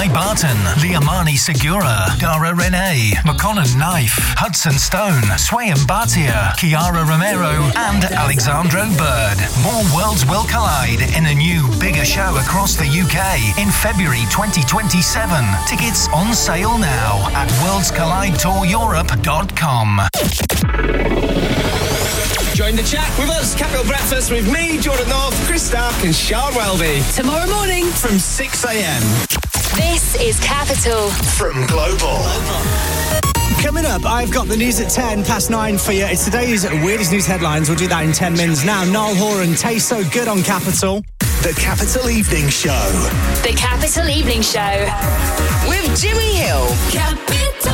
Guy Barton, Liamani Segura, Dara Renee, McConnell Knife, Hudson Stone, Swayam Bhatia, Kiara Romero, and Alexandro Bird. More worlds will collide in a new, bigger show across the UK in February 2027. Tickets on sale now at worldscollidetoureurope.com. Join the chat with us, Capital Breakfast, with me, Jordan North, Chris Stark and Sean Welby. Tomorrow morning from 6 a.m. This is Capital from Global. Coming up, I've got the news at 9:10 for you. It's today's weirdest news headlines. We'll do that in 10 minutes. Now, Niall Horan, Taste So Good on Capital. The Capital Evening Show. The Capital Evening Show. With Jimmy Hill. Capital.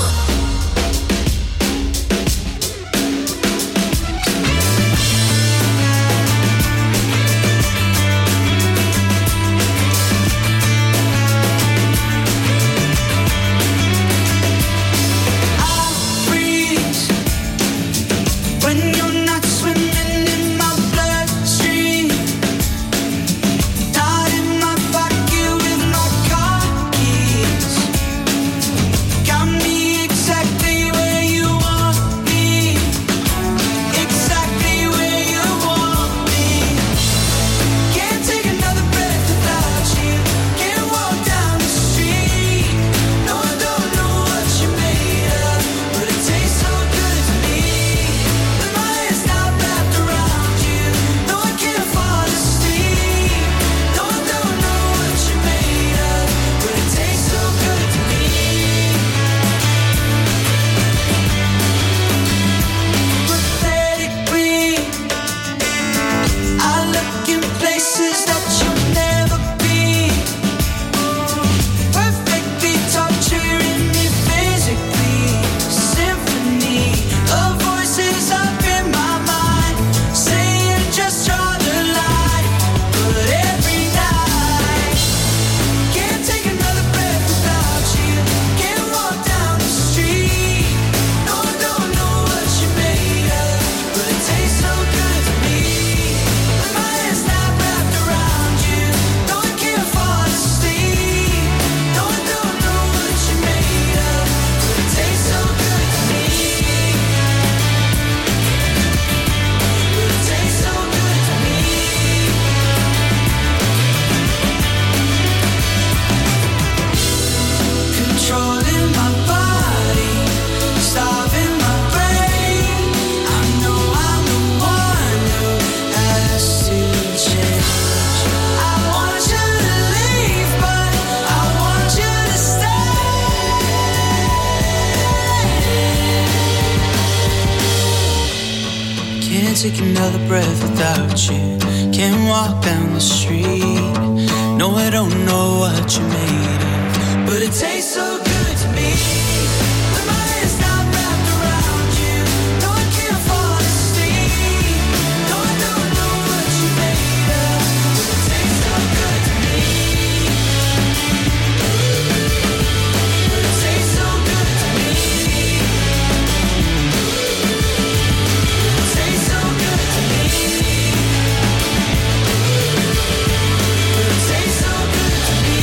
Take another breath without you. Can't walk down the street. No, I don't know what you made of, but it tastes so good to me. With my hands not wrapped around you, no, I can't fall asleep. No, I don't know what you made of, but it tastes so good to me. But it tastes so good to me. It tastes so good to me. But it tastes so good to me.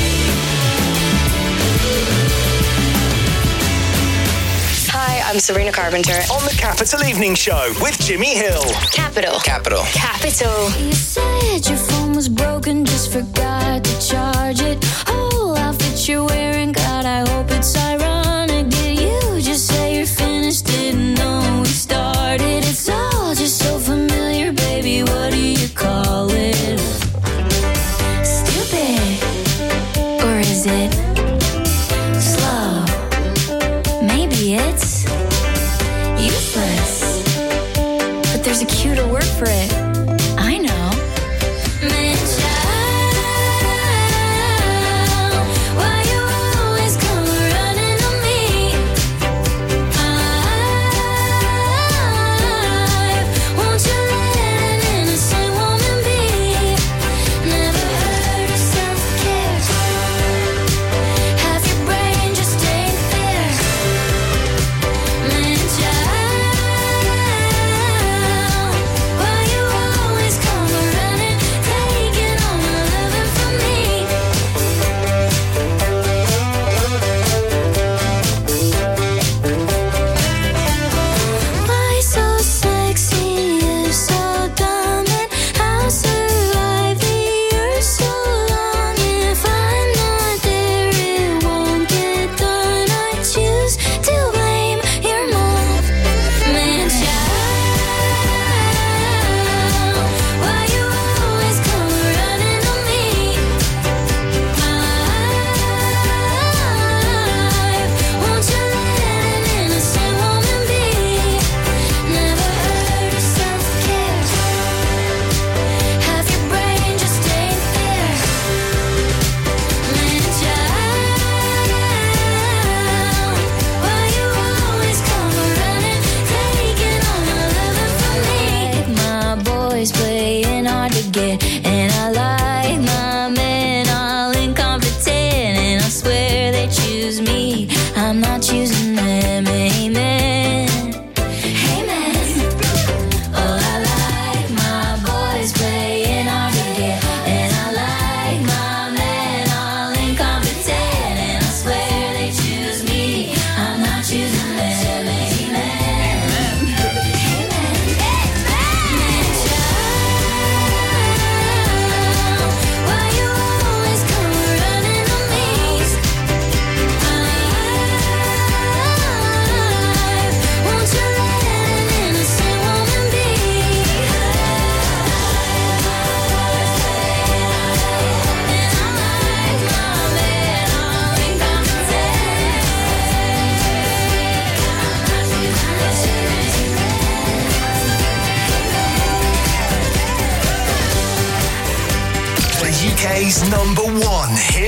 Hi, I'm Sabrina Carpenter. On the Capital Evening Show with Jimmy Hill. Capital. Capital. Capital. You said your phone was broken, just forgot to charge it. Oh, outfit you're wearing, God, I hope it's ironic. Did you just say you're finished? Didn't know we started. It's all just so familiar, baby. What do you call it? Stupid. Or is it slow? Maybe it's useless. But there's a cuter word for it. I know. Man, child, why you always come running to me? Won't you let an innocent woman be? Never heard of self-care.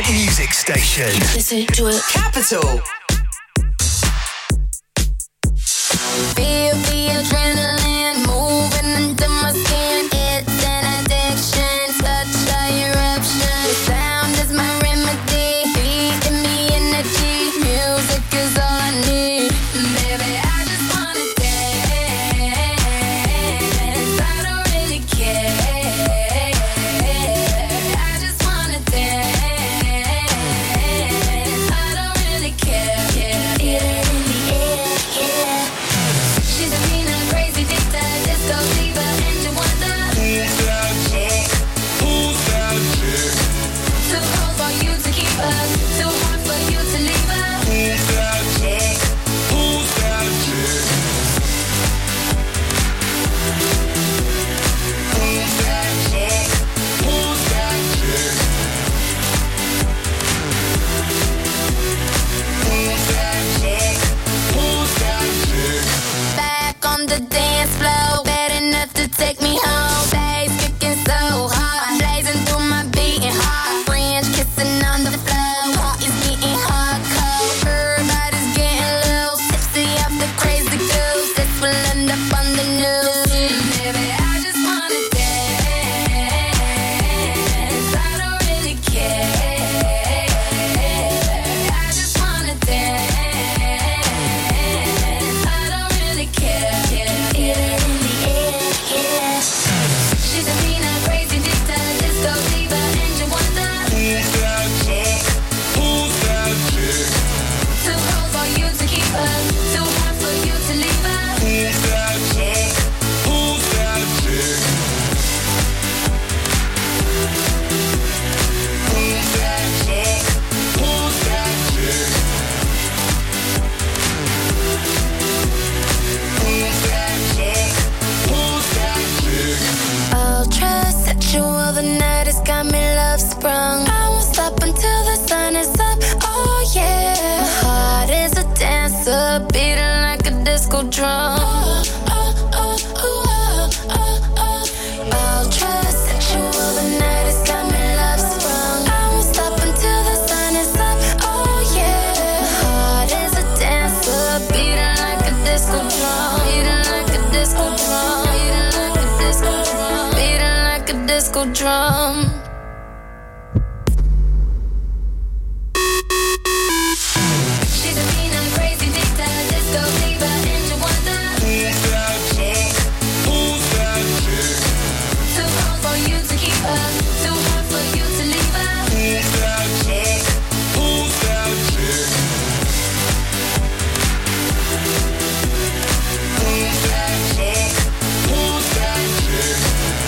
music station. Listen to it. Capital. Feel the adrenaline moving into my skin. It's an addiction, such a eruption. The sound is my remedy, feeding me energy. Music is all I need. Baby, I just wanna dance. I don't really care. I just wanna dance. I don't really care. Feel it in the air, yeah. She's a mean, crazy dictator, disco diva, and you wonder who's that chick? Who's that chick? Too cold for you to keep her, too hot for you to leave her. Who's that chick? Who's that chick? Who's that chick? Who's that chick? Who's that chick? Who's that chick? Back on the dance floor, bad enough to take me home. Bass kicking so hard, blazing through my beating heart. French kissing on the floor, heart is getting hardcore. Everybody's getting loose, tipsy off the crazy goose. This will end up on the news. Baby, I just wanna dance. I don't really care. I just wanna dance. I don't really care. Feel it in the air, yeah. She's a mean, crazy dictator, disco diva, and you wonder who's that chick? Who's that chick? Too cold for you to keep her, too hot for you to leave her. Who's that chick? Who's that chick? Who's that chick? Who's that chick? Who's that chick? Who's that chick? Ultra sexual, the night has got me love sprung. I won't stop until the sun is up. Oh yeah, my heart is a dancer, beating like a disco drum. Ultra sexual, the night has got me love sprung. I won't stop until the sun is up. Oh yeah, my heart is a dancer, beating like a disco drum, beating like a disco drum, beating like a disco drum, beating like a disco drum. She's a mean, crazy dictator, disco diva, and you wonder who's that chick? Who's that chick? Too cold for you to keep her, too hot for you to leave her. Who's that chick? Who's that chick? Who's that chick? Who's that chick?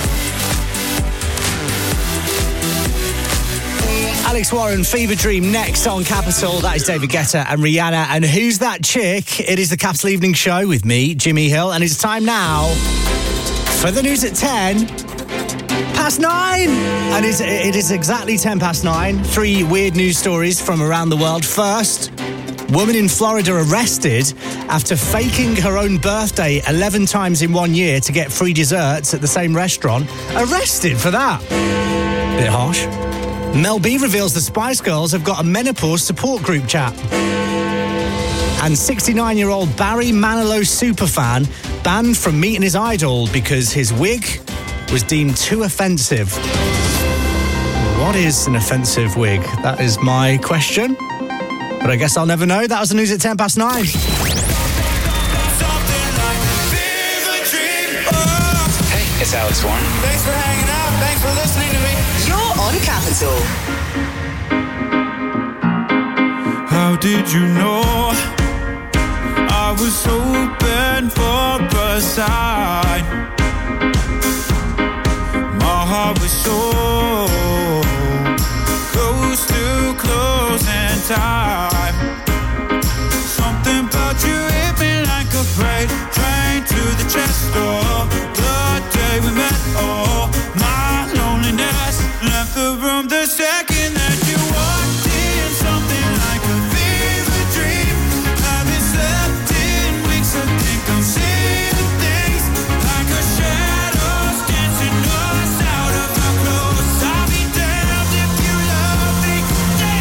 Alex Warren, Fever Dream, next on Capital. That is David Guetta and Rihanna. And who's that chick? It is the Capital Evening Show with me, Jimmy Hill. And it's time now for the news at 10 past 9. And it is exactly 10 past 9. 3 weird news stories from around the world. First, woman in Florida arrested after faking her own birthday 11 times in 1 year to get free desserts at the same restaurant. Arrested for that. Bit harsh. Mel B reveals the Spice Girls have got a menopause support group chat. And 69-year-old Barry Manilow superfan banned from meeting his idol because his wig was deemed too offensive. What is an offensive wig? That is my question. But I guess I'll never know. That was the news at 10 past 9. Hey, it's Alex Warren. Thanks for hanging out. Thanks for listening to me. You're on Capital. How did you know I was hoping for a sign? My heart was so close to closing time. Something about you hit me like a freight train to the chest door. The day we met, oh, my loneliness left the room the second that you walked in. Something like a fever dream. Haven't slept in weeks. I think I'm seeing things like a shadows dancing us out of our clothes. I'll be damned if you love me.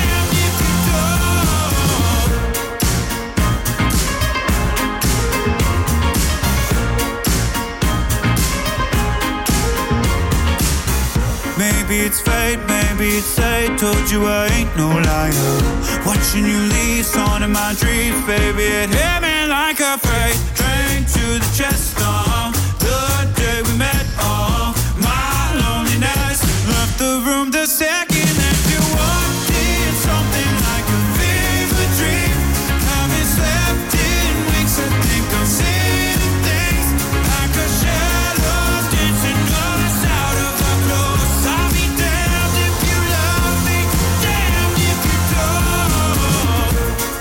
it's fate, maybe it's fate. Told you I ain't no liar. Watching you leave, on in my dreams, baby. It hit me like a freight train to the chest. The day we met, my loneliness left the room the second that you walked in. Something like a fever dream. Haven't slept in weeks. I think I'm seeing things like a shadow dancing us out of our clothes. I'll be damned if you love me, damned if you don't.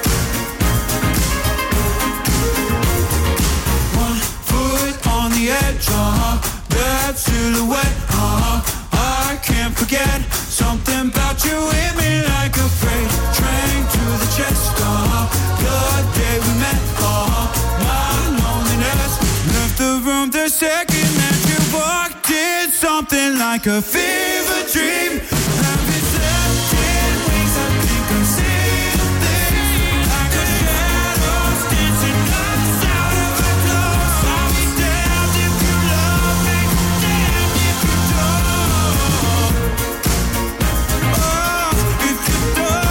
One foot on the edge, that silhouette, I can't forget. Something about you hit me like a freight train to the chest. The day we met, my loneliness left the room the second that you walked in. Something like a fever dream. Haven't slept in weeks. I think I'm seeing things like a shadows dancing us out of our clothes. I'll be damned if you love me, damned if you don't. Oh, if you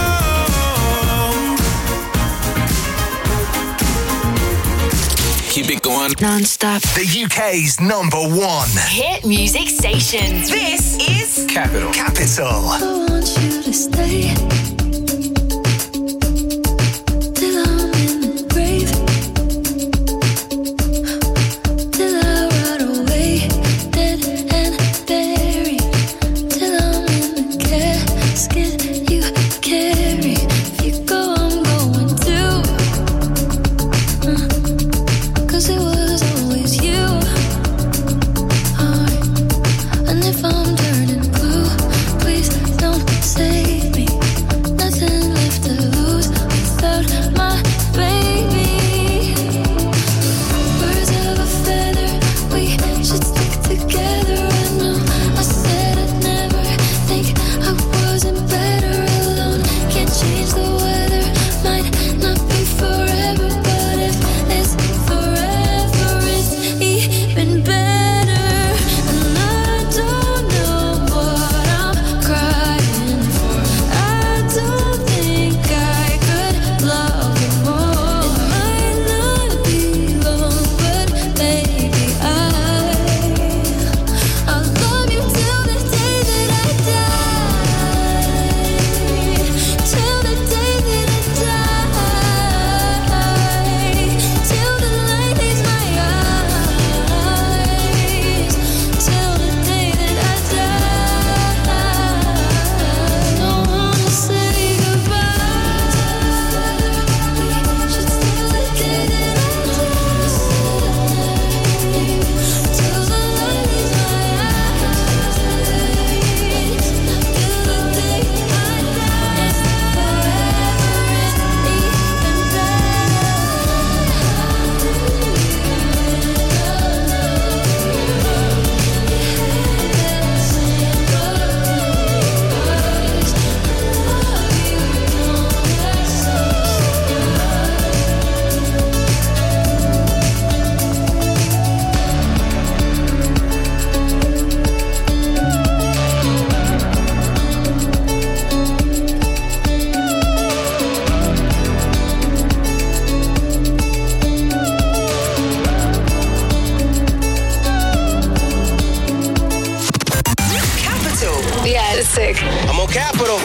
don't. Keep it going. Non-stop. The UK's #1 Hit music station. This is Capital. I want you to stay till I'm in the grave, till I rot away, dead and buried, till I'm in the casket you carry. If you go, I'm going too, 'cause it was always you. And if I'm turning blue, please don't save me. Nothing left to lose without my baby. Birds of a feather, we should stick together. I know I said I'd never think I wasn't better alone. Can't change the weather, might not be forever, but if it's forever, it's even better. And I don't know what I'm crying for. I don't think I could love you more. It might not be long, but baby, I'll love you till the day that I die. Till the day that I die. Till the light leaves my eyes. Till the day that I die. Don't wanna say goodbye. We should still the day that I die. Till the light leaves my eyes. Till the day I die. Forever is even Capital. Yeah, it's sick. I'm on Capital.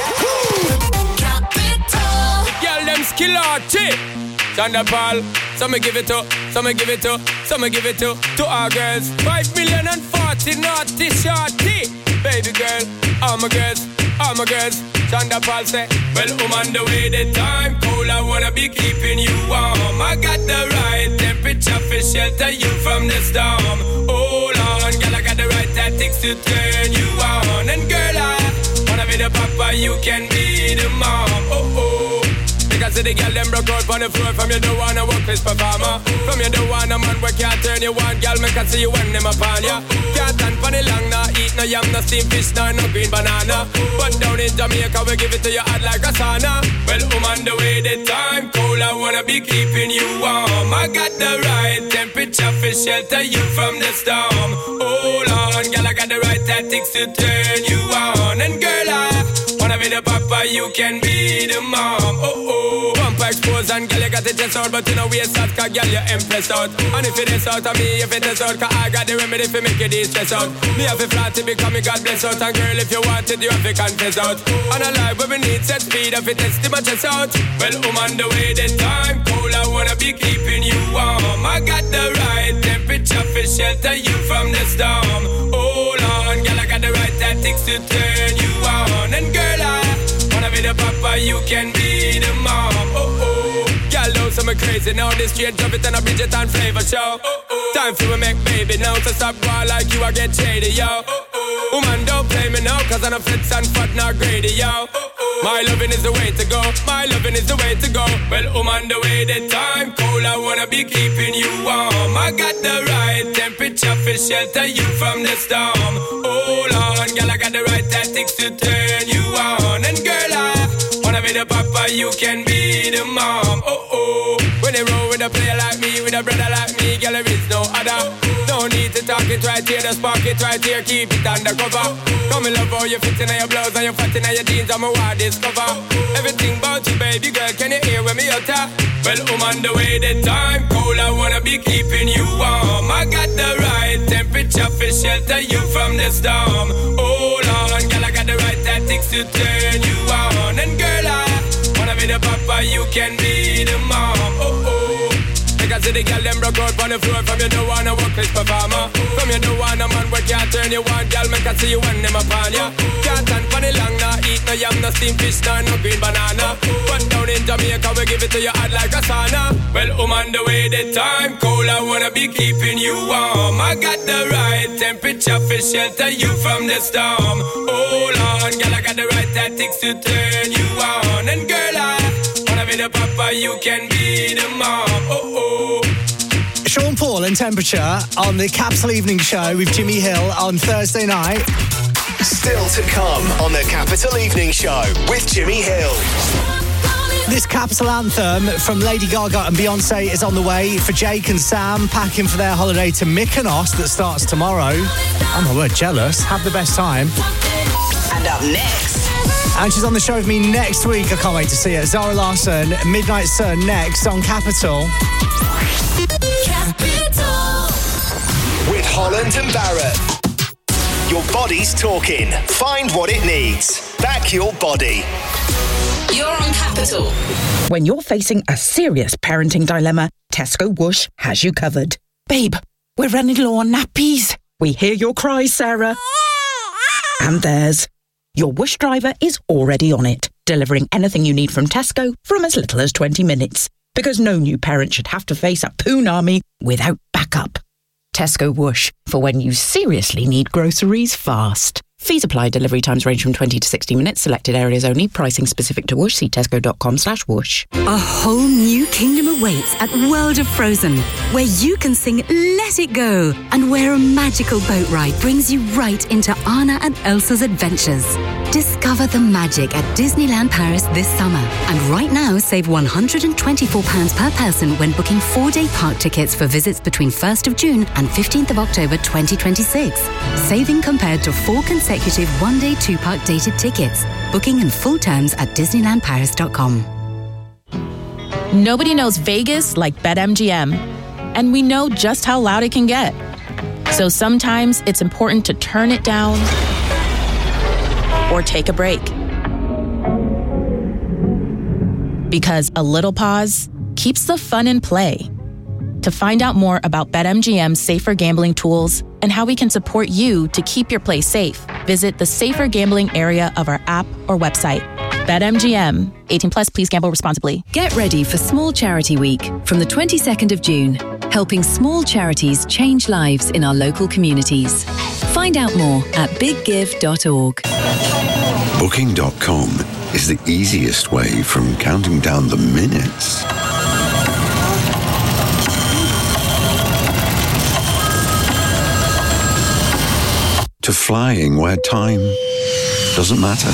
Girl, them skill arty. Chanda Paul. Some give it to, some give it to, some give it to our girls. 5,040,000 naughty shorty. Baby girl, all my girls, all my girls. Chanda Paul say, well, I'm on the way, the time cold, I wanna be keeping you warm. I got the right temperature for shelter you from the storm. Hold on, girl, I got the right tactics to turn you on. And girl, I wanna be the papa, you can be the mom. Oh, oh. Because the girl them broke out on the floor. From you don't wanna work this performer. From you don't wanna man where can't turn you on. Girl, make I see you when them upon ya. Can't stand for the long, nah. Eat no yam, no steamed fish, nah, no green banana. But down in Jamaica, we give it to you hot like a sauna. Well, I'm on the way, the time cold, I wanna be keeping you warm. I got the right temperature for shelter you from the storm. Hold on, girl, I got the right tactics to turn you on. be the papa, you can be the mom. Oh, bumper expose and girl, you got the chest out, but you know we out, cause girl, you impress out. And if it is out of me, if it is out, cause I got the remedy for make it de-stress out. Me have a flat to become me God bless out. And girl, if you want it, you have to confess out. And a life where we need set speed, if it is to my chest out. Well, on the way, the time cold, I wanna be keeping you warm. I got the right temperature for shelter you from the storm. Hold on, girl, I got the right tactics to turn you on. And girl, I wanna be the papa, you can be the mom. Girl, know some crazy now. This straight drop it and a Bridget and flavor show. Time for we make baby now. So stop going like you, I get shady, yo. Woman, don't play me now, cause I'm a fits and fat, not greedy, yo. My loving is the way to go. My loving is the way to go. Well, on the way, the time cold, I wanna be keeping you warm. I got the right temperature for shelter you from the storm. Hold on, girl, I got the right tactics to turn you on. And girl, I wanna be the papa, you can be the mom. When they roll with a player like me, with a brother like me, girl, there is no other. No need to talk it right here, just spark it right here, keep it undercover. Come in love how you fit in your blouse and you fat in your jeans, I'm a wild discover. Everything about you, baby girl, can you hear when me utter? Well, I'm on the way, the time cold, I wanna be keeping you warm. I got the right temperature for shelter you from the storm. Hold on, girl, I got the right tactics to turn you on. And girl, I wanna be the papa, you can be the mom. I see the girl them broke out on the floor. From you don't wanna work this performer. From you don't wanna man where can't turn you on. Girl, make I see you when them upon ya. Can't stand for the long, nah. Eat no yam, no steamed fish, nah, no green banana. But down in Jamaica, we give it to you hot like a sauna. Well, I'm on the way, the time cold, I wanna be keeping you warm. I got the right temperature for shelter you from the storm. Hold on, girl, I got the right tactics to turn you on. And girl, I wanna be the papa, you can be the mom. Sean Paul and Temperature on the Capital Evening Show with Jimmy Hill on Thursday night. Still to come on the Capital Evening Show with Jimmy Hill. This Capital anthem from Lady Gaga and Beyonce is on the way for Jake and Sam packing for their holiday to Mykonos that starts tomorrow. Oh my word, jealous. Have the best time. And up next. And she's on the show with me next week. I can't wait to see her. Zara Larsson, Midnight Sun next on Capital. With Holland and Barrett. Your body's talking. Find what it needs. Back your body. You're on Capital. When you're facing a serious parenting dilemma, Tesco Whoosh has you covered. Babe, we're running low on nappies. We hear your cries, Sarah. And theirs. Your Whoosh driver is already on it, delivering anything you need from Tesco from as little as 20 minutes. Because no new parent should have to face a poon army without backup. Tesco Whoosh, for when you seriously need groceries fast. Fees apply. Delivery times range from 20 to 60 minutes. Selected areas only. Pricing specific to Whoosh. See tesco.com/whoosh. A whole new kingdom awaits at World of Frozen, where you can sing Let It Go, and where a magical boat ride brings you right into Anna and Elsa's adventures. Discover the magic at Disneyland Paris this summer. And right now, save £124 per person when booking 4-day park tickets for visits between 1st of June and 15th of October 2026. Saving compared to 4 consecutive 1-day 2-park dated tickets. Booking and full terms at DisneylandParis.com. Nobody knows Vegas like BetMGM. And we know just how loud it can get. So sometimes it's important to turn it down or take a break. Because a little pause keeps the fun in play. To find out more about BetMGM's safer gambling tools and how we can support you to keep your play safe, visit the safer gambling area of our app or website. BetMGM. 18 plus, please gamble responsibly. Get ready for Small Charity Week from the 22nd of June, helping small charities change lives in our local communities. Find out more at biggive.org. Booking.com is the easiest way from counting down the minutes to flying where time doesn't matter.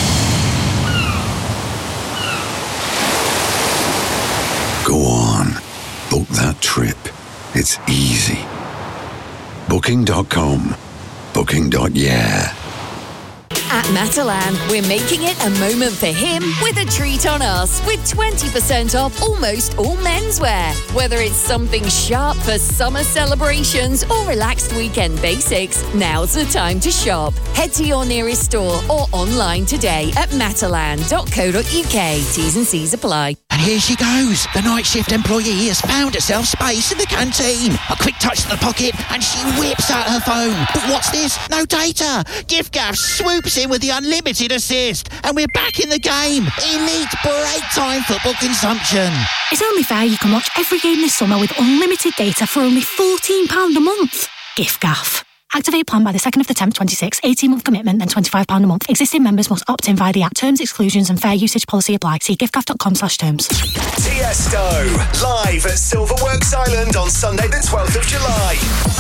Go on, book that trip. It's easy. Booking.com. Booking.yeah. At Matalan, we're making it a moment for him with a treat on us with 20% off almost all menswear. Whether it's something sharp for summer celebrations or relaxed weekend basics, now's the time to shop. Head to your nearest store or online today at matalan.co.uk. T's and C's apply. And here she goes. The night shift employee has found herself space in the canteen. A quick touch to the pocket and she whips out her phone. But what's this? No data. giffgaff swoops in with the unlimited assist. And we're back in the game. Elite break time football consumption. It's only fair you can watch every game this summer with unlimited data for only £14 a month. giffgaff. Activate plan by the 2nd of the 10th, 26. 18-month commitment, then £25 a month. Existing members must opt in via the app. Terms, exclusions and fair usage policy apply. See giffgaff.com/terms. Tiesto, live at Silverworks Island on Sunday the 12th of July.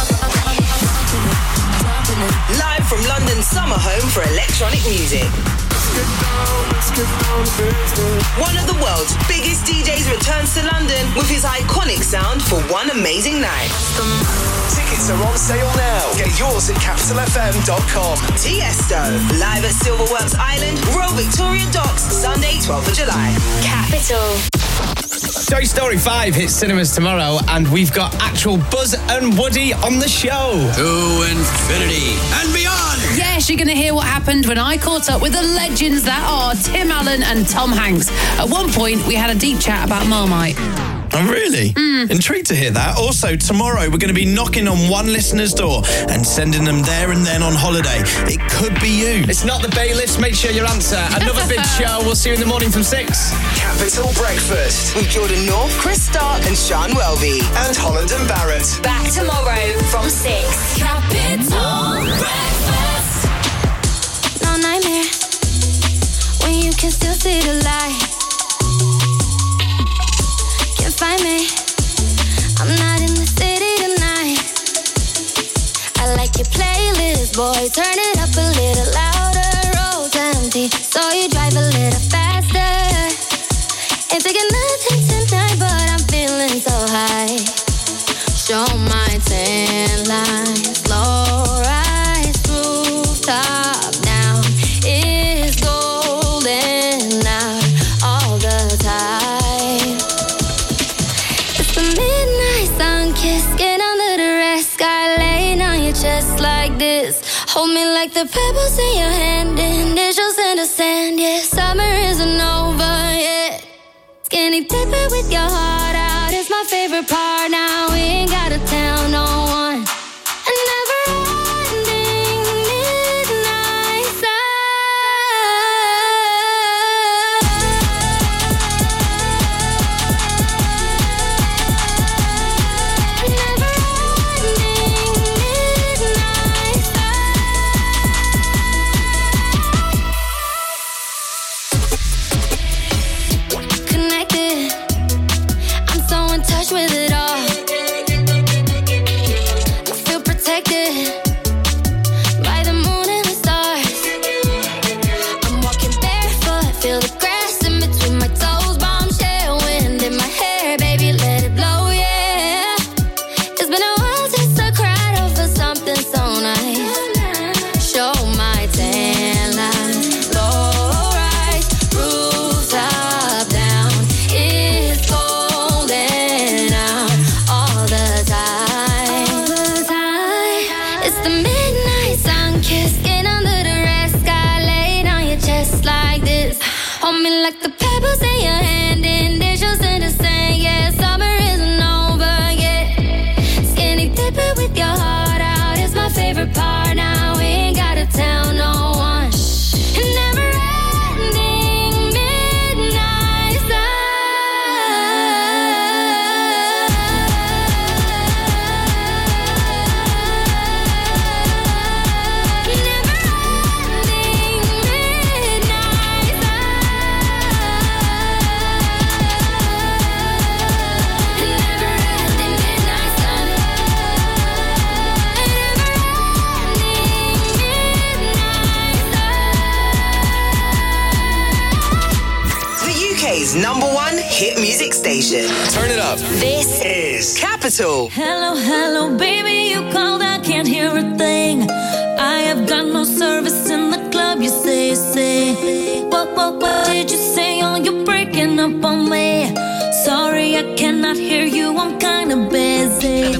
Live from London's summer home for electronic music. One of the world's biggest DJs returns to London with his iconic sound for one amazing night. Tickets are on sale now. Get yours at capitalfm.com. Tiesto, live at Silverworks Island, Royal Victoria Docks, Sunday 12th of July. Capital. Toy Story 5 hits cinemas tomorrow, and we've got actual Buzz and Woody on the show. To infinity and beyond. Yes, you're going to hear what happened when I caught up with the legends that are Tim Allen and Tom Hanks. At one point, we had a deep chat about Marmite. Oh, really? Intrigued to hear that. Also, tomorrow we're going to be knocking on one listener's door and sending them there and then on holiday. It could be you. It's not the bailiffs. Make sure you answer. Another big show. We'll see you in the morning from 6. Capital Breakfast with Jordan North, Chris Stark and Sean Welby. And Holland and Barrett. Back tomorrow from 6. Capital Breakfast. No nightmare when you can still see the light. Can't find me, I'm not in the city tonight. I like your playlist, boy, turn it up a little louder. Road's empty, so you drive a little faster. Ain't taking nothing tonight, but I'm feeling so high. Show my tan lines, low rise, rooftop down. It's golden out all the time. It's the midnight sun kiss, get under the red sky, laying on your chest like this. Hold me like the pebbles in your hand, initials in the sand. Yeah, summer isn't over yet. Skinny dipping with your heart out is my favorite part. Now we ain't gotta tell no one. A never-ending midnight connected. I'm so in touch with it all. I feel protected by the moon and the stars. I'm walking barefoot, feel the grass in between my toes. Bombshell wind in my hair, baby, let it blow, yeah. It's been a while since I cried over something so nice. Show my tan lines, low rise, rooftop down. It's golden out all the time. It's the midnight sun kiss, get under the red sky, laid on your chest like this. Hold me like the pebbles in your hand, initials in the sand. Yeah, summer isn't over yet. Skinny dipping with your heart out is my favorite part. Now we ain't gotta tell no one. A never-ending midnight The UK's #1 hit music station. Turn it up. This is Capital. Hello, hello, baby, you called, I can't hear a thing. I have got no service in the club, love you, say. What did you say? Oh, you're breaking up on me. Sorry, I cannot hear you, I'm kinda busy.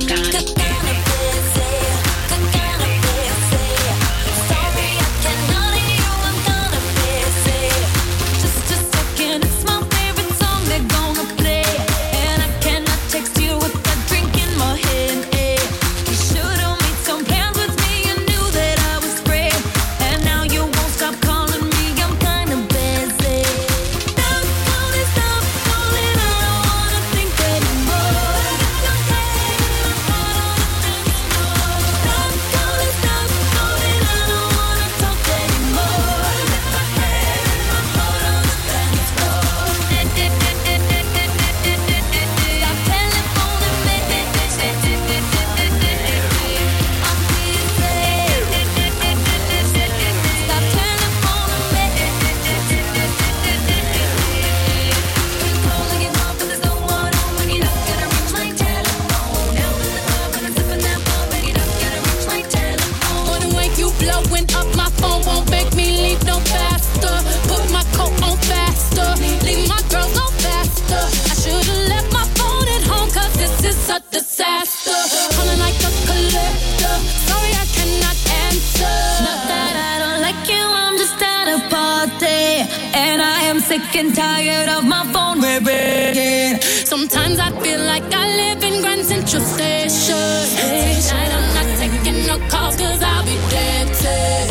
Sick and tired of my phone ringing. Sometimes I feel like I live in Grand Central Station. Tonight I'm not taking no calls cause I'll be dancing.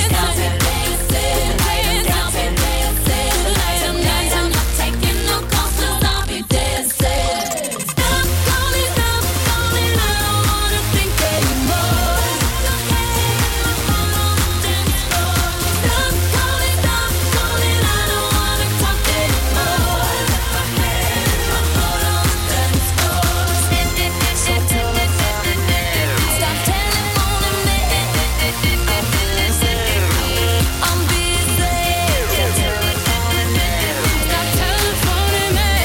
Tonight I'm not taking no calls cause I'll be dancing. Stop calling, I don't wanna think anymore. Stop calling, I don't wanna talk anymore. Stop telephoning me. I'm busy. Stop telephoning me.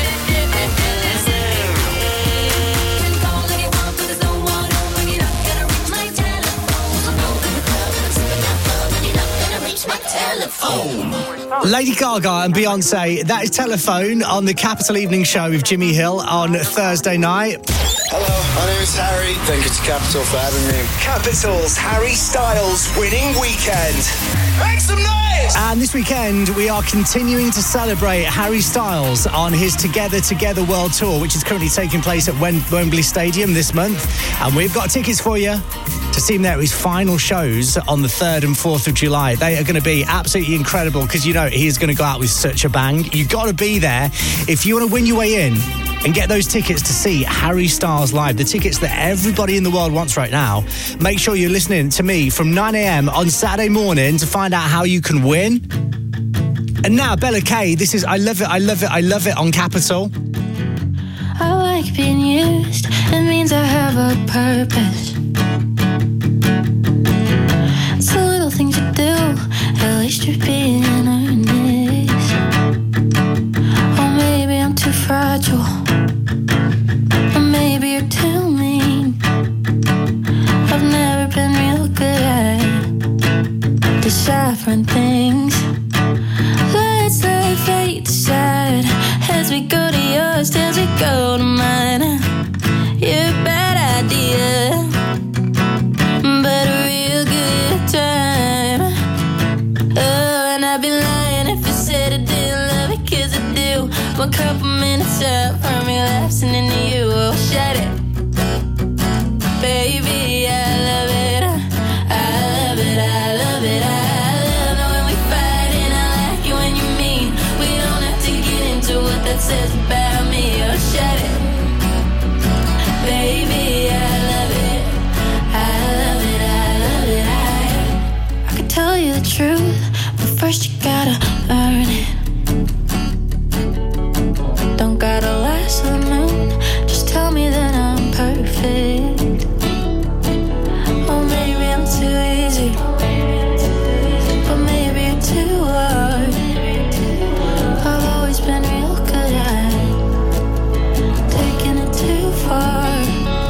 Can call anyone, but there's no one home when you're not gonna reach my telephone. I'm out in the club and I'm sipping that bub and you're not gonna reach my telephone. Lady Gaga and Beyonce, that is Telephone on the Capital Evening Show with Jimmy Hill on Thursday night. Hello, my name is Harry. Thank you to Capital for having me. Capital's Harry Styles winning weekend. Make some noise! And this weekend, we are continuing to celebrate Harry Styles on his Together World Tour, which is currently taking place at Wembley Stadium this month. And we've got tickets for you to see him there at his final shows on the 3rd and 4th of July. They are going to be absolutely incredible because, you know, he is going to go out with such a bang. You've got to be there if you want to win your way in and get those tickets to see Harry Styles live, the tickets that everybody in the world wants right now. Make sure you're listening to me from 9 a.m. on Saturday morning to find out how you can win. And now, Bella Kay, this is I Love It on Capital. I like being used, it means I have a purpose. It's the little things you do, at least you're being earnest. Or maybe I'm too fragile, or maybe you're too mean. I've never been real good at deciphering things. Let's let fate decide as we go to yours, as we go to mine. You're a bad idea, but a real good time. Oh, and I'd be lying if I said I didn't love it, 'cause I do. One couple minutes up from me lapsing into you. Oh, shut it, baby, I love it. I love it, I love it, I love it when we fight, and I like it when you're mean. We don't have to get into what that says about me. Oh, shut it, baby, I love it. I love it, I love it, I could tell you the truth, but first you gotta learn it. Don't gotta last the moon, just tell me that I'm perfect. Or maybe I'm too easy, but maybe you're too hard. I've always been real good at taking it too far.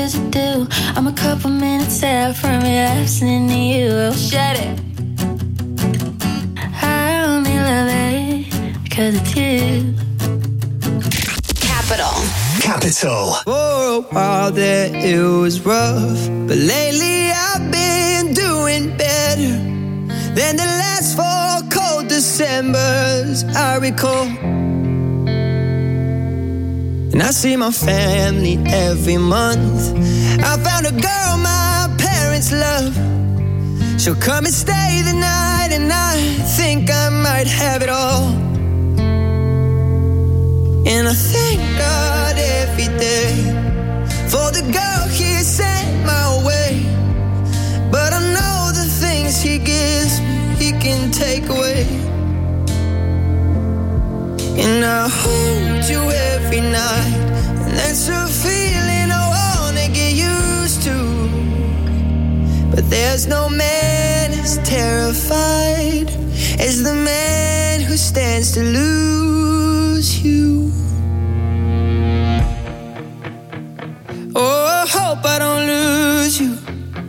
residue. I'm a couple minutes out from relapsing to you. Oh, shut it. I only love it because it's you. Capital. For a while there it was rough, but lately I've been doing better than the last 4 cold Decembers I recall. And I see my family every month. I found a girl my parents love. She'll come and stay the night, and I think I might have it all. And I thank God every day for the girl He sent my way. But I know the things He gives me, He can take away. And I hold you every night, and that's a feeling I wanna get used to. But there's no man as terrified as the man who stands to lose you. Oh, I hope I don't lose you.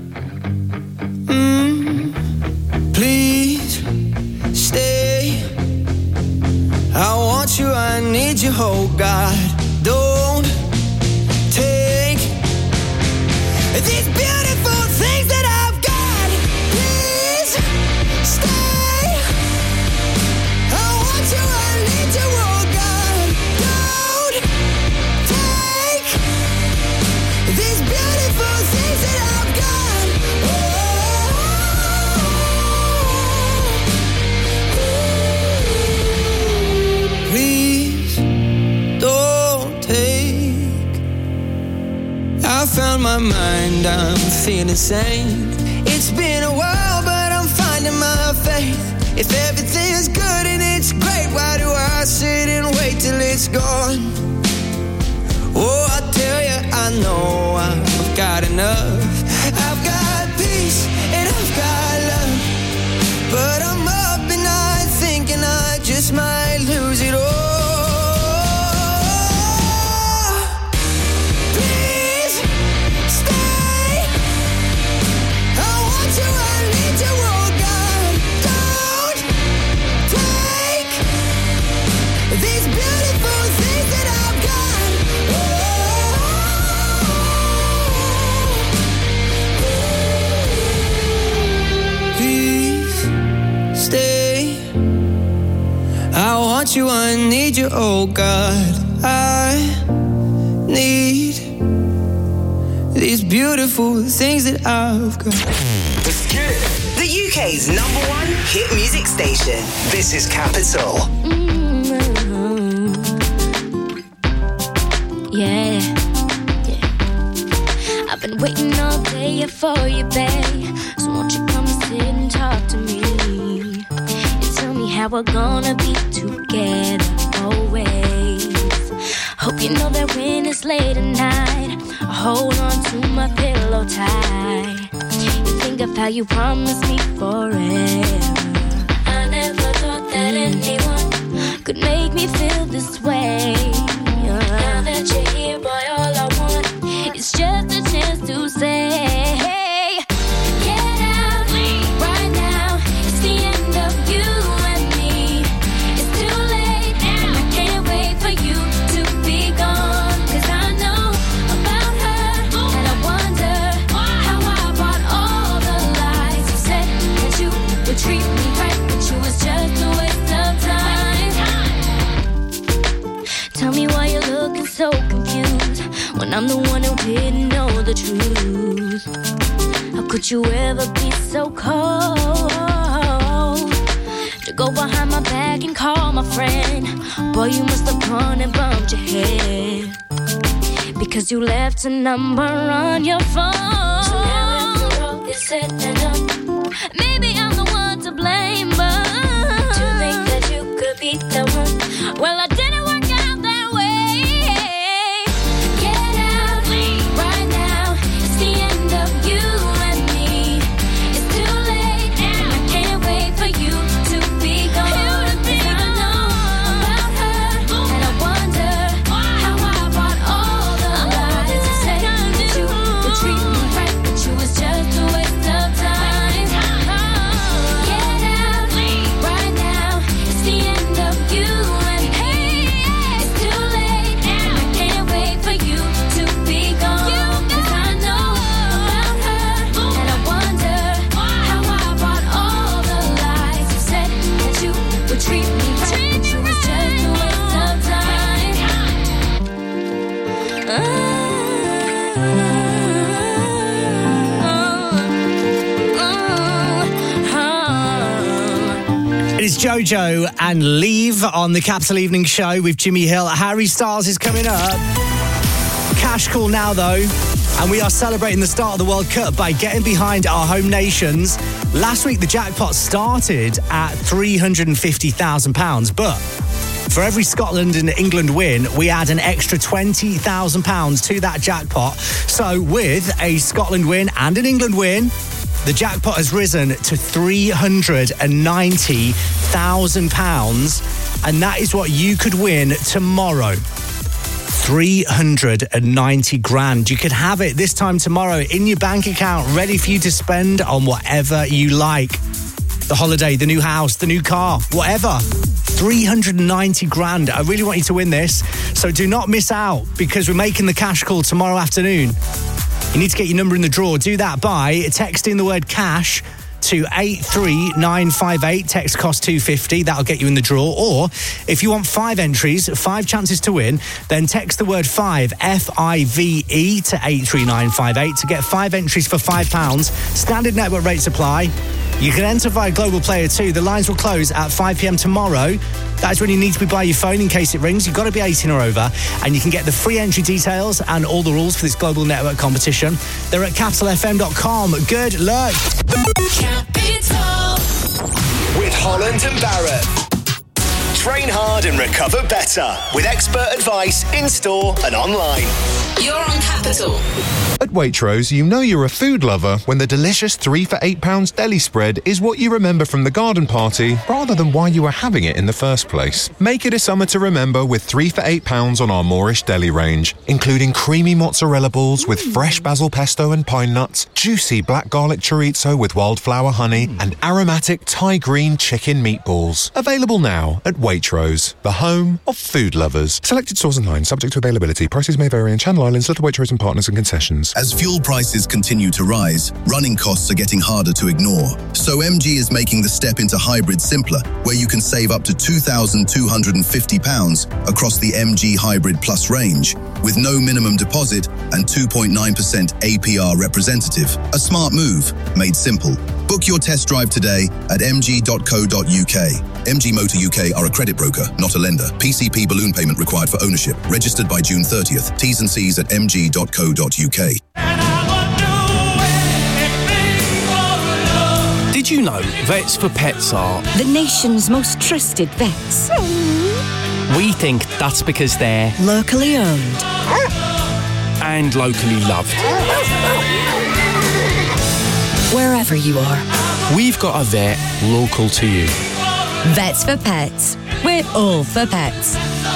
Please stay. I want you, I need you, oh God. Don't take these beautiful things that I've got. Please stay. I want you, I need you, oh God. Don't take these beautiful things that I've got. Please don't take. I found my mind, I'm feeling sane. It's been a while, but I'm finding my faith. If everything's good and it's great, why do I sit and wait till it's gone? Oh, I tell you, I know I've got enough. I've got peace and I've got love. But I'm up at night thinking I just might lose it all. Please stay. I want you, I need you, oh God. Don't take these beautiful things that I've got. Please stay. I want you, I need you, oh God. I need these beautiful things that I've got. The UK's #1 hit music station. This is Capital. Yeah. I've been waiting all day for you, babe. So won't you come and sit and talk to me? And tell me how we're gonna be together always. Hope you know that when it's late at night, I hold on to my pillow tight. You think of how you promised me forever. I never thought that anyone could make me feel this way. Now that you're here, boy, all I want is just a chance to say, get out right now. It's the end of you and me. It's too late now. I can't wait for you to be gone. 'Cause I know about her, and I wonder how I bought all the lies. You said that you would treat me right, but you was just a waste of time. Tell me why you're looking so confused when I'm the one who didn't know the truth. How could you ever be so cold to go behind my back and call my friend? Boy, you must have gone and bumped your head because you left a number on your phone. So now after all is said and done, maybe I'm the one to blame, but to think that you could be the one, well, I didn't work out that way. Get out right now. It's the end of you and me. It's too late now. I can't wait for you to be gone. 'Cause I know about her, and I wonder how I bought all the lies. You said that you Jojo and Leave on the Capital Evening Show with Jimmy Hill. Harry Styles is coming up. Cash call now, though. And we are celebrating the start of the World Cup by getting behind our home nations. Last week, the jackpot started at £350,000. But for every Scotland and England win, we add an extra £20,000 to that jackpot. So with a Scotland win and an England win, the jackpot has risen to £390,000. And that is what you could win tomorrow. 390 grand. You could have it this time tomorrow in your bank account, ready for you to spend on whatever you like. The holiday, the new house, the new car, whatever. 390 grand. I really want you to win this. So do not miss out, because we're making the cash call tomorrow afternoon. You need to get your number in the draw. Do that by texting the word cash to 83958. Text cost £2.50. That'll get you in the draw. Or if you want 5 entries, 5 chances to win, then text the word 5, F-I-V-E, to 83958 to get 5 entries for £5. Standard network rates apply. You can enter via Global Player 2. The lines will close at 5 p.m. tomorrow. That is when you need to be by your phone in case it rings. You've got to be 18 or over. And you can get the free entry details and all the rules for this global network competition. They're at capitalfm.com. Good luck. Capital. With Holland and Barrett. Train hard and recover better with expert advice in store and online. You're on Capital. At Waitrose, you know you're a food lover when the delicious 3 for £8 deli spread is what you remember from the garden party rather than why you were having it in the first place. Make it a summer to remember with 3 for £8 on our Moorish deli range, including creamy mozzarella balls with fresh basil pesto and pine nuts, juicy black garlic chorizo with wildflower honey, and aromatic Thai green chicken meatballs. Available now at Waitrose, the home of food lovers. Selected stores and lines, subject to availability. Prices may vary in Channel Islands, Little Waitrose and partners and concessions. As fuel prices continue to rise, running costs are getting harder to ignore. So MG is making the step into hybrid simpler, where you can save up to £2,250 across the MG Hybrid Plus range, with no minimum deposit and 2.9% APR representative. A smart move, made simple. Book your test drive today at mg.co.uk. MG Motor UK are a credit broker, not a lender. PCP balloon payment required for ownership. Registered by June 30th. T's and C's at mg.co.uk. Did you know Vets for Pets are the nation's most trusted vets? We think that's because they're locally owned and locally loved. Wherever you are, we've got a vet local to you. Vets for Pets. We're all for pets.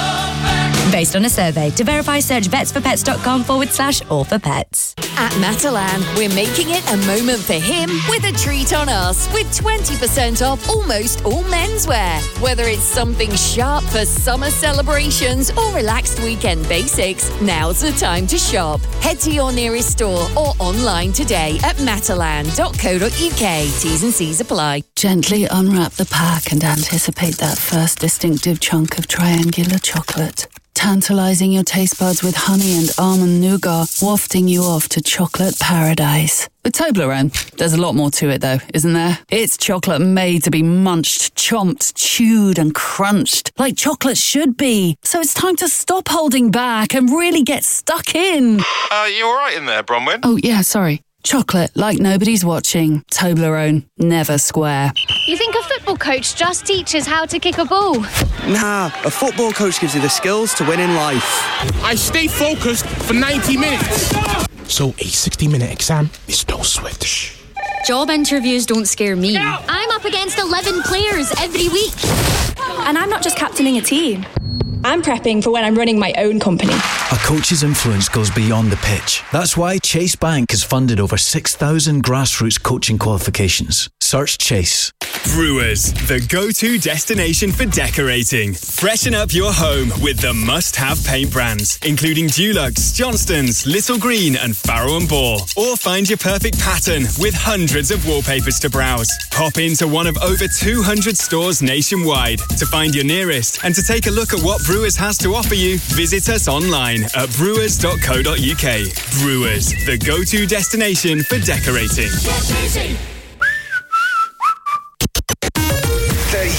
Based on a survey. To verify, search vetsforpets.com/all for pets. At Matalan, we're making it a moment for him with a treat on us with 20% off almost all menswear. Whether it's something sharp for summer celebrations or relaxed weekend basics, now's the time to shop. Head to your nearest store or online today at matalan.co.uk. T's and C's apply. Gently unwrap the pack and anticipate that first distinctive chunk of triangular chocolate. Tantalizing your taste buds with honey and almond nougat, wafting you off to chocolate paradise. With Toblerone, there's a lot more to it though, isn't there? It's chocolate made to be munched, chomped, chewed and crunched, like chocolate should be. So it's time to stop holding back and really get stuck in. You alright in there, Bronwyn? Oh yeah, sorry. Chocolate like nobody's watching. Toblerone, never square. You think a football coach just teaches how to kick a ball? Nah, a football coach gives you the skills to win in life. I stay focused for 90 minutes. So a 60-minute exam is no sweat. Job interviews don't scare me. I'm up against 11 players every week. And I'm not just captaining a team. I'm prepping for when I'm running my own company. A coach's influence goes beyond the pitch. That's why Chase Bank has funded over 6,000 grassroots coaching qualifications. Search Chase. Brewers, the go-to destination for decorating. Freshen up your home with the must-have paint brands, including Dulux, Johnston's, Little Green and Farrow & Ball. Or find your perfect pattern with hundreds of wallpapers to browse. Pop into one of over 200 stores nationwide to find your nearest and to take a look at what Brewers has to offer you. Visit us online at brewers.co.uk. Brewers, the go-to destination for decorating. The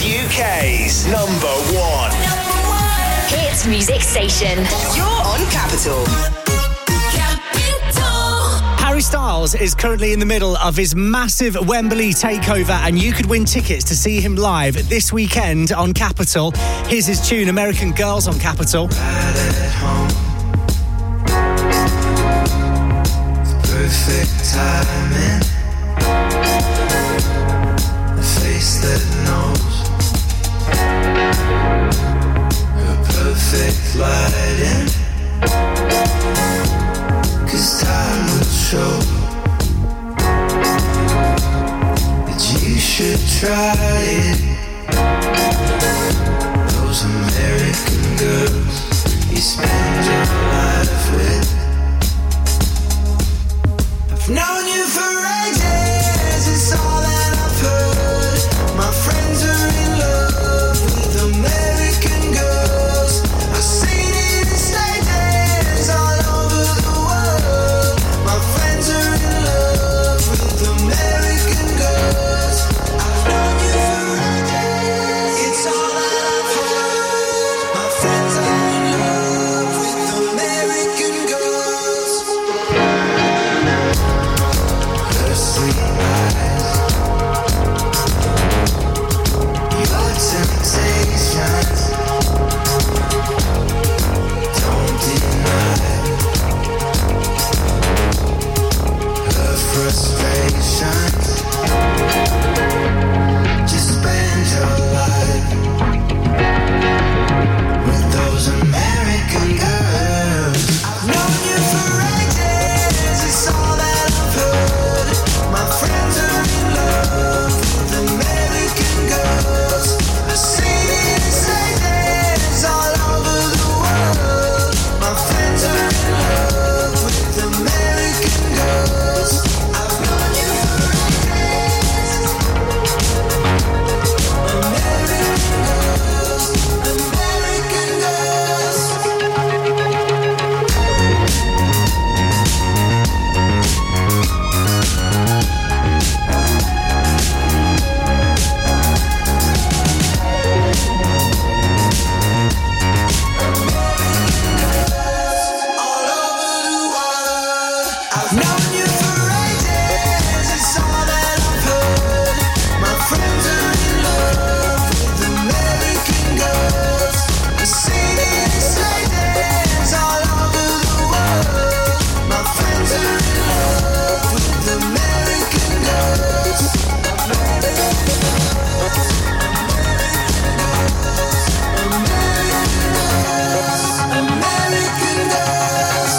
UK's number one hit music station. You're on Capital. Harry Styles is currently in the middle of his massive Wembley takeover, and you could win tickets to see him live this weekend on Capital. Here's his tune, American Girls, on Capital. Perfect timing. A face that knows. Her perfect lighting. 'Cause time will show that you should try it. Those American girls you spend your life with. I've known you for ages, it's all that I've heard. My friends are in love with American girls. I've seen it in stages all over the world. My friends are in love with American girls. I've known you for ages, it's all that I've heard. My friends are in love with American girls. Her sweet eyes, your temptations, don't deny her frustrations. Just spend your life with those American girls. I've known you for ages, it's all that I've heard. My friends are in love with American girls. I've seen it in stages all over the world. My friends are in love with American girls. I've known you for ages. American girls, American girls. All over the world. I've known you for ages, it's all that I've heard. My friends are in love with American girls. I've seen it in stages all over the world. My friends are in love with American girls. American girls.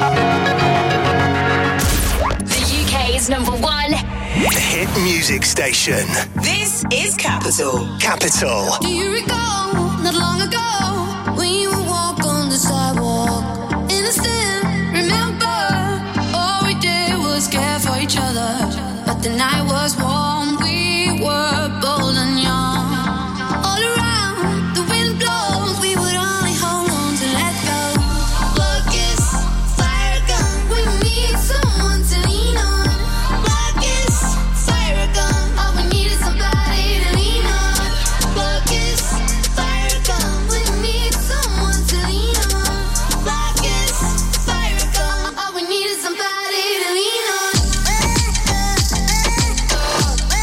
The UK's number one hit music station. This is Capital. Capital. Do you recall not long ago when you would walk on the sidewalk? Innocent, remember, all we did was care for each other. But the night was warm, we were bold and young. All around, the wind blows, we would only hold on to let go. Focus, fire gun, we need someone to lean on. Focus, fire gun, all we need is somebody to lean on. Focus, fire gun, we need someone to lean on. Focus, fire gun, all we need is somebody to lean on.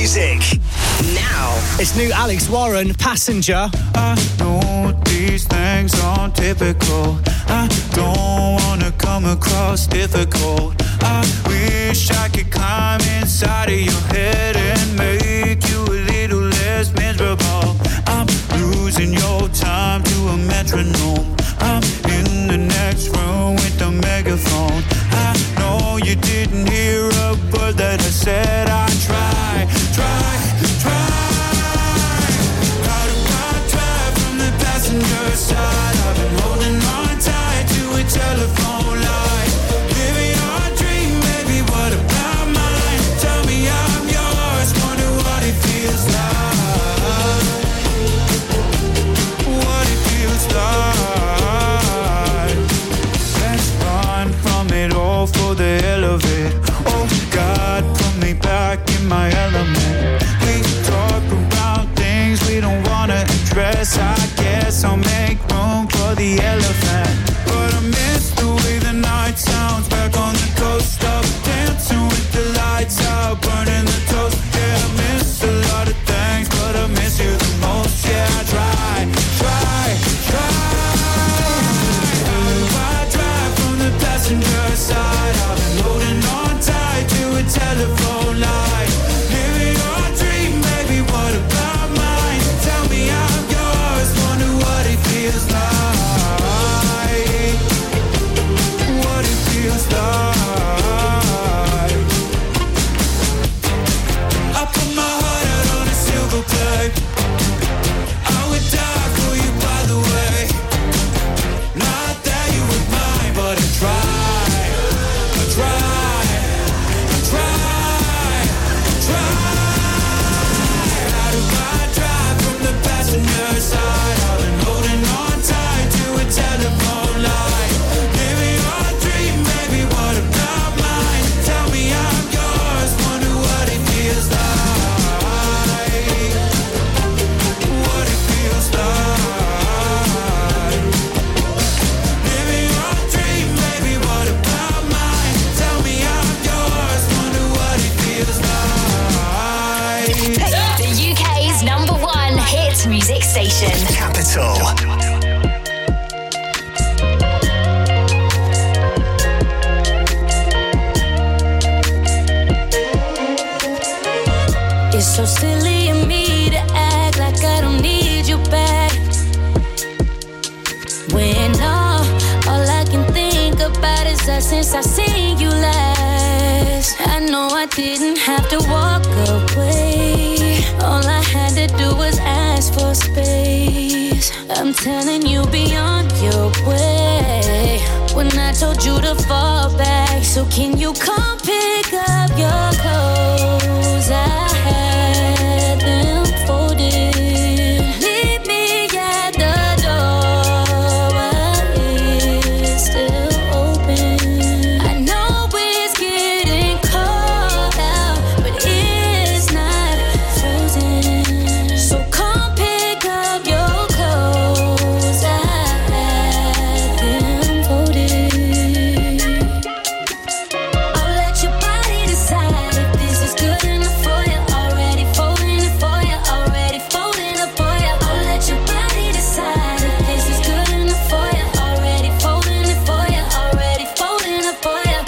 music. Now. It's new Alex Warren, Passenger. I know these things aren't typical. I don't wanna come across difficult. I wish I could climb inside of your head and make you a little less miserable. I'm losing your time to a metronome. I'm in the next room with the megaphone. I know you didn't hear a word that I said. I try. How do I drive from the passenger side? I've been holding on tight to a telephone line. Living your dream, baby, what about mine? Tell me I'm yours, wonder what it feels like. What it feels like. Let's run from it all for the hell of it. Oh God, put me back in my element. We talk about things we don't wanna address. I guess I'll make room for the elephant. But I miss the way the night sounds back on the coast. Up dancing with the lights out, burning the toast. Yeah, I miss a lot of things, but I miss you the most. Yeah, I try. I drive from the passenger side. I've been holding on tight to a telephone line. Living your dream, baby, what about mine? Tell me I'm yours, wonder what it feels like. What it feels like. I put my heart out on a silver plate. I would die for you, by the way. Not that you were mine, but I try. How do I drive from the passenger side? I've been holding on tight to a telephone line. Living your dream, baby, what about mine? Tell me I'm yours, wonder what it feels like. What it feels like. Living your dream, baby, what about mine? Tell me I'm yours, wonder what it feels like. The UK's number one hit music station. Capital. It's so silly of me to act like I don't need you back. When all I can think about is us since I seen you last. I know I didn't have to walk away. All I had to do was ask for space. I'm telling you, be on your way. When I told you to fall back, so can you come pick up your clothes? I had them folded. Leave me at the door while it's still open. I know it's getting cold out, but it's not frozen. So come pick up your clothes. I had them folded. I'll let your body decide if this is good enough for you. Already folding it for you. Already folding it for you. I'll let your body decide if this is good enough for you. Already folding it for you. Already folding it for you.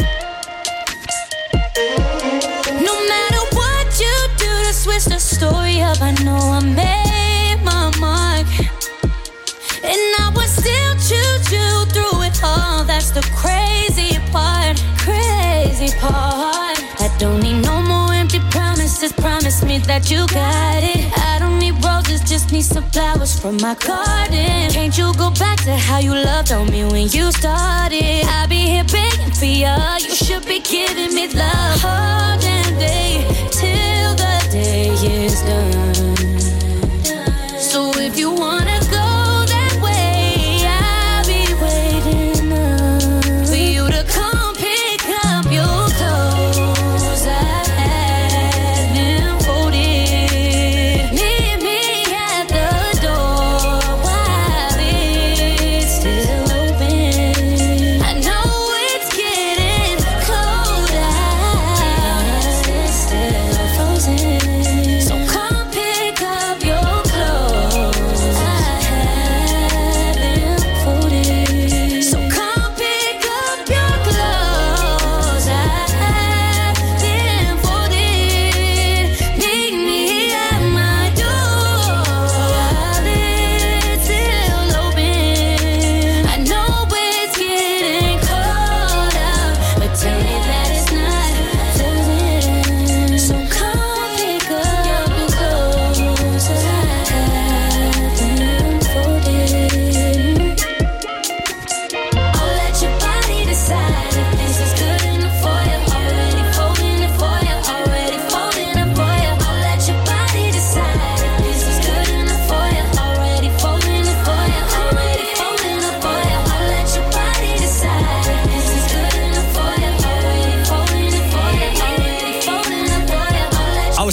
No matter what you do to switch the story up, I know I made my mark. And I would still choose you through it all. That's the crazy part. Crazy part. I don't need no more empty promises. Promise me that you got it. I don't need roses, just need some flowers from my garden. Can't you go back to how you loved on me when you started? I'll be here begging for you. You should be giving me love all damn day till the day is done. So if you wanna go that way, I'll be waiting up for you to come pick up your clothes. I had them folded. Meet me at the door while it's still open. I know it's getting cold out.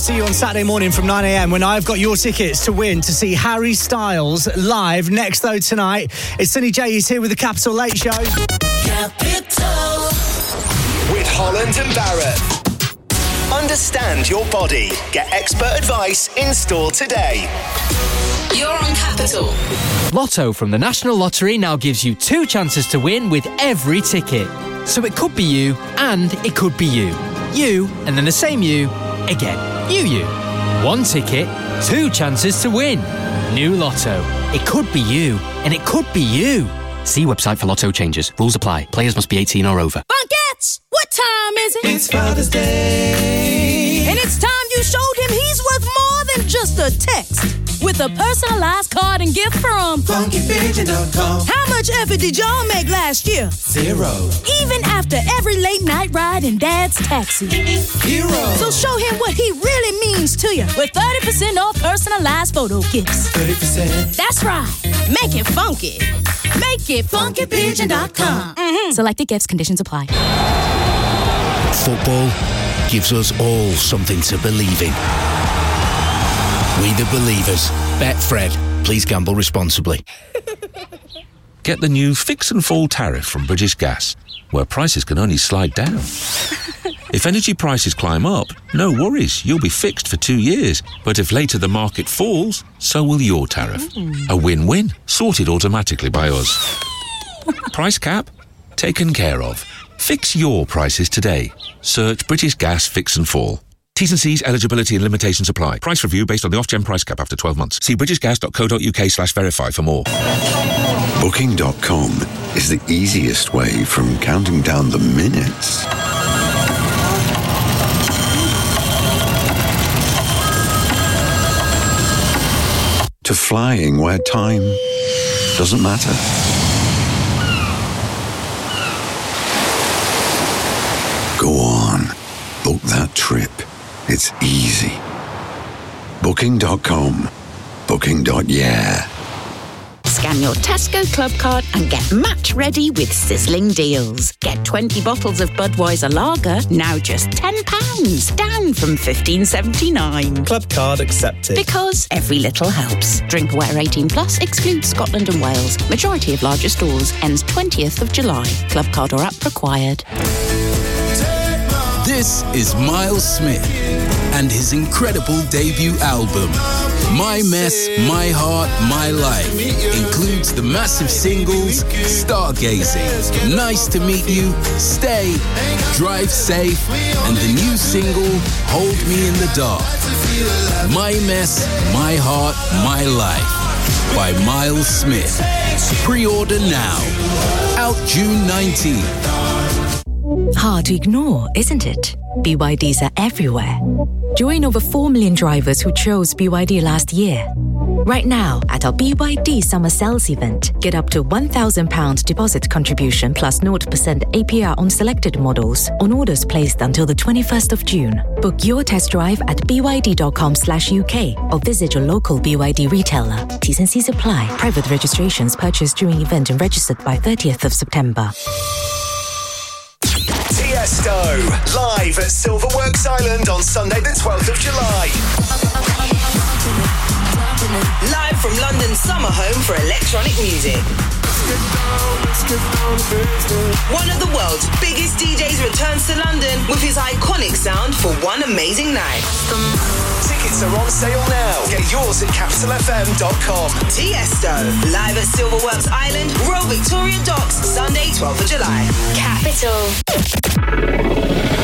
see you on Saturday morning from 9 a.m. when I've got your tickets to win to see Harry Styles live. Next, though, tonight, it's Sunny J. He's here with the Capital Late Show. Capital. With Holland and Barrett. Understand your body. Get expert advice in store today. You're on Capital. Lotto from the National Lottery now gives you 2 chances to win with every ticket. So it could be you and it could be you. You and then the same you again. You. 1 ticket, 2 chances to win. New Lotto. It could be you and it could be you. See website for Lotto changes. Rules apply. Players must be 18 or over. Buckets! What time is it? It's Father's Day. And it's time you showed him he's worth more than just a text. With a personalized card and gift from FunkyPigeon.com. How much effort did y'all make last year? 0. Even after every late night ride in Dad's taxi. 0. So show him what he really means to you with 30% off personalized photo gifts. 30%. That's right. Make it funky. Make it FunkyPigeon.com. Selected gifts, conditions apply. Football gives us all something to believe in. We the Believers. Betfred. Please gamble responsibly. Get the new Fix and Fall tariff from British Gas, where prices can only slide down. If energy prices climb up, no worries, you'll be fixed for 2 years. But if later the market falls, so will your tariff. A win-win, sorted automatically by us. Price cap? Taken care of. Fix your prices today. Search British Gas Fix and Fall. T's and C's, eligibility and limitations apply. Price review based on the off-gen price cap after 12 months. See britishgas.co.uk/verify for more. Booking.com is the easiest way from counting down the minutes to flying where time doesn't matter. Go on, book that trip. It's easy. Booking.com. Booking.yeah. Scan your Tesco Club card and get match ready with sizzling deals. Get 20 bottles of Budweiser Lager, now just £10, down from $15.79. Club card accepted. Because every little helps. Drink aware 18 plus, excludes Scotland and Wales. Majority of larger stores, ends 20th of July. Club card or app required. This is Miles Smith and his incredible debut album, My Mess, My Heart, My Life. Includes the massive singles, Stargazing, Nice to Meet You, Stay, Drive Safe, and the new single, Hold Me in the Dark. My Mess, My Heart, My Life by Miles Smith. Pre-order now. Out June 19th. Hard to ignore, isn't it? BYDs are everywhere. Join over 4 million drivers who chose BYD last year. Right now, at our BYD Summer Sales event, get up to £1,000 deposit contribution plus 0% APR on selected models on orders placed until the 21st of June. Book your test drive at byd.com/UK or visit your local BYD retailer. T's and C's apply. Private registrations purchased during event and registered by 30th of September. Tiesto, live at Silverworks Island on Sunday the 12th of July. Live from London's summer home for electronic music. One of the world's biggest DJs returns to London with his iconic sound for one amazing night. Tickets are on sale now. Get yours at capitalfm.com. Tiesto, live at Silverworks Island, Royal Victoria Docks, Sunday 12th of July. Capital.